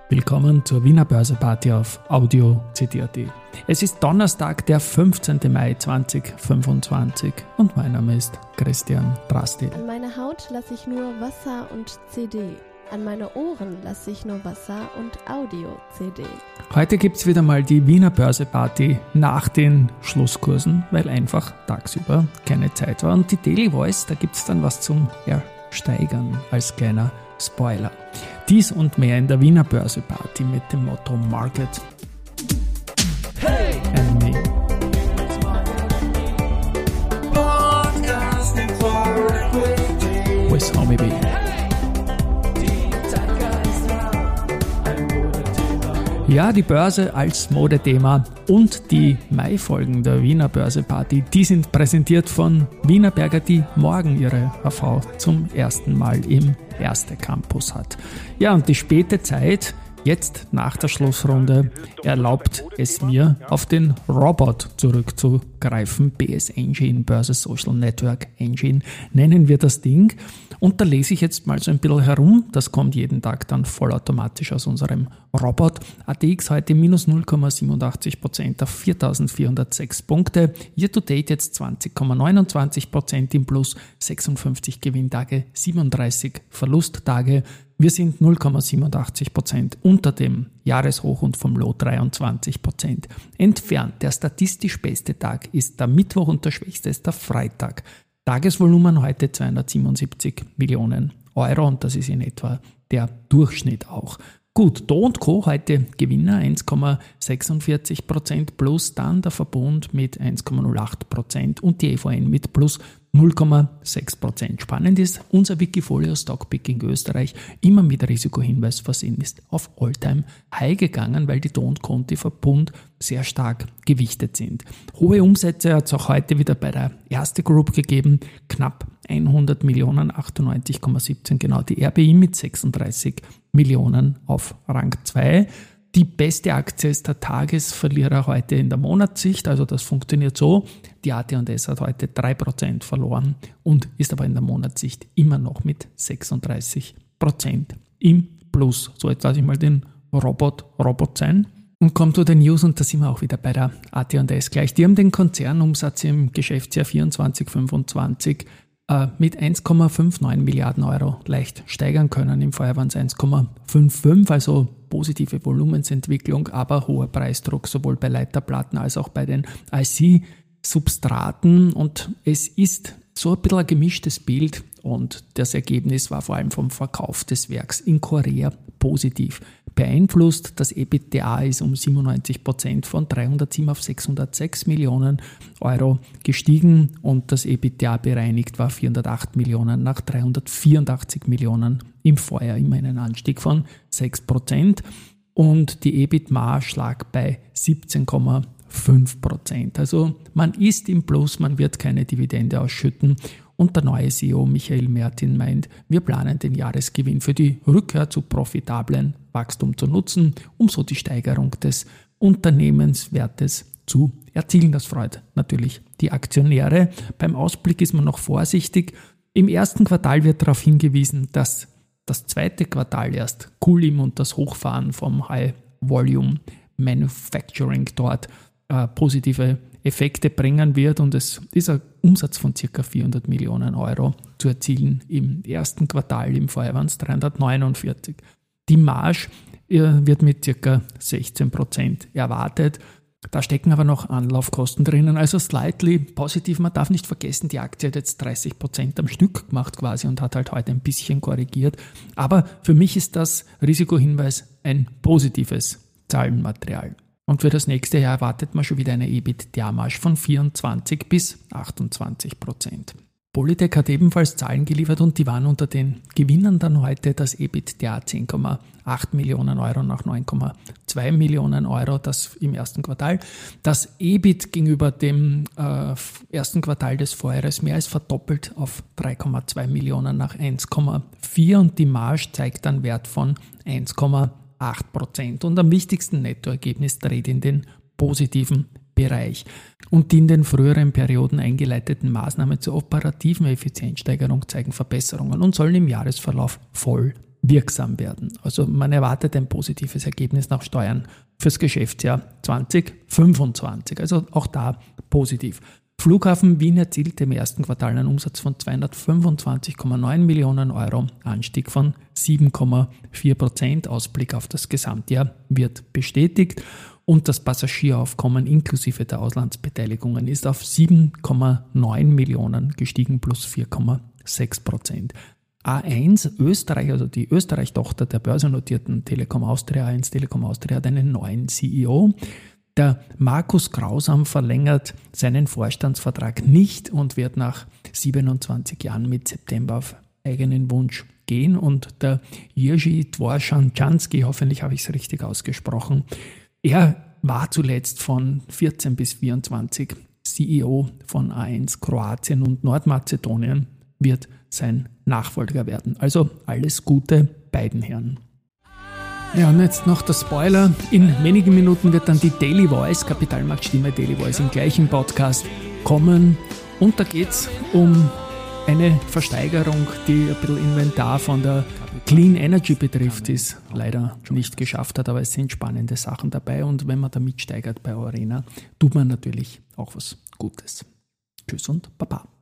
Willkommen zur Wiener Börse-Party auf Audio CD.at. Es ist Donnerstag, der 15. Mai 2025 und mein Name ist Christian Drastil. An meine Haut lasse ich nur Wasser und CD. An meine Ohren lasse ich nur Wasser und Audio-CD. Heute gibt es wieder mal die Wiener Börse-Party nach den Schlusskursen, weil einfach tagsüber keine Zeit war. Und die Daily Voice, da gibt es dann was zum Ersteigern als kleiner Spoiler. Dies und mehr in der Wiener Börse-Party mit dem Motto Market and Me. With Homie B. Ja, die Börse als Modethema und die Mai-Folgen der Wiener Börse-Party, die sind präsentiert von Wienerberger, die morgen ihre AV zum ersten Mal im Erste Campus hat. Ja, und die späte Zeit, jetzt nach der Schlussrunde, erlaubt es mir, auf den Robot zurückzugreifen. BS Engine, Börse Social Network Engine, nennen wir das Ding. Und da lese ich jetzt mal so ein bisschen herum. Das kommt jeden Tag dann vollautomatisch aus unserem Robot. ATX heute minus 0,87% auf 4.406 Punkte. Year to date jetzt 20,29% im Plus, 56 Gewinntage, 37 Verlusttage. Wir sind 0,87% unter dem Jahreshoch und vom Low 23% entfernt. Der statistisch beste Tag ist der Mittwoch und der schwächste ist der Freitag. Tagesvolumen heute 277 Millionen Euro und das ist in etwa der Durchschnitt auch. Gut, Do & Co. heute Gewinner 1,46% plus, dann der Verbund mit 1,08% und die EVN mit plus 0,6%. Spannend ist, unser Wikifolio Stockpicking Österreich immer mit Risikohinweis versehen ist auf All-Time High gegangen, weil die Do & Co. und die Verbund sehr stark gewichtet sind. Hohe Umsätze hat es auch heute wieder bei der Erste Group gegeben, knapp 100 Millionen, 98,17 genau, die RBI mit 36 Millionen auf Rang 2. Die beste Aktie ist der Tagesverlierer heute in der Monatssicht, also das funktioniert so. Die AT&S hat heute 3% verloren und ist aber in der Monatssicht immer noch mit 36% im Plus. So, jetzt lasse ich mal den Robot sein und komme zu den News und da sind wir auch wieder bei der AT&S gleich. Die haben den Konzernumsatz im Geschäftsjahr 24/25 mit 1,59 Milliarden Euro leicht steigern können. Im Vorjahr waren es 1,55, also positive Volumensentwicklung, aber hoher Preisdruck sowohl bei Leiterplatten als auch bei den IC-Substraten. Und es ist so ein bisschen ein gemischtes Bild und das Ergebnis war vor allem vom Verkauf des Werks in Korea positiv beeinflusst. Das EBITDA ist um 97% von 307 auf 606 Millionen Euro gestiegen und das EBITDA bereinigt war 408 Millionen nach 384 Millionen im Vorjahr, immer einen Anstieg von 6%. Und die EBIT-Marge lag bei 17,5%. Also man ist im Plus, man wird keine Dividende ausschütten. Und der neue CEO Michael Mertin meint, wir planen den Jahresgewinn für die Rückkehr zu profitablen Wachstum zu nutzen, um so die Steigerung des Unternehmenswertes zu erzielen. Das freut natürlich die Aktionäre. Beim Ausblick ist man noch vorsichtig. Im ersten Quartal wird darauf hingewiesen, dass das zweite Quartal erst Kulim und das Hochfahren vom High Volume Manufacturing dort positive Effekte bringen wird und es ist ein Umsatz von ca. 400 Millionen Euro zu erzielen im ersten Quartal. Im Vorjahr waren es 349. Die Marge wird mit ca. 16% erwartet. Da stecken aber noch Anlaufkosten drinnen, also slightly positiv. Man darf nicht vergessen, die Aktie hat jetzt 30% am Stück gemacht quasi und hat halt heute ein bisschen korrigiert. Aber für mich ist das Risikohinweis ein positives Zahlenmaterial. Und für das nächste Jahr erwartet man schon wieder eine EBITDA-Marge von 24 bis 28%. Polytec hat ebenfalls Zahlen geliefert und die waren unter den Gewinnern dann heute. Das EBITDA 10,8 Millionen Euro nach 9,2 Millionen Euro, das im ersten Quartal. Das EBIT gegenüber dem ersten Quartal des Vorjahres mehr als verdoppelt auf 3,2 Millionen nach 1,4 und die Marge zeigt einen Wert von 1,8%. Und am wichtigsten Nettoergebnis dreht in den positiven Bereich. Und die in den früheren Perioden eingeleiteten Maßnahmen zur operativen Effizienzsteigerung zeigen Verbesserungen und sollen im Jahresverlauf voll wirksam werden. Also man erwartet ein positives Ergebnis nach Steuern fürs Geschäftsjahr 2025. Also auch da positiv. Flughafen Wien erzielte im ersten Quartal einen Umsatz von 225,9 Millionen Euro, Anstieg von 7,4%. Ausblick auf das Gesamtjahr wird bestätigt und das Passagieraufkommen inklusive der Auslandsbeteiligungen ist auf 7,9 Millionen gestiegen, plus 4,6%. A1 Österreich, also die Österreich-Tochter der börsennotierten Telekom Austria, A1 Telekom Austria, hat einen neuen CEO. Der Markus Grausam verlängert seinen Vorstandsvertrag nicht und wird nach 27 Jahren mit September auf eigenen Wunsch gehen. Und der Jerzy Dworschanczanski, hoffentlich habe ich es richtig ausgesprochen, er war zuletzt von 14 bis 24 CEO von A1 Kroatien und Nordmazedonien, wird sein Nachfolger werden. Also alles Gute beiden Herren. Ja, und jetzt noch der Spoiler. In wenigen Minuten wird dann die Daily Voice, Kapitalmarktstimme Daily Voice im gleichen Podcast kommen. Und da geht es um eine Versteigerung, die ein bisschen Inventar von der Clean Energy betrifft, die es leider nicht geschafft hat, aber es sind spannende Sachen dabei. Und wenn man da mitsteigert bei Arena, tut man natürlich auch was Gutes. Tschüss und Baba.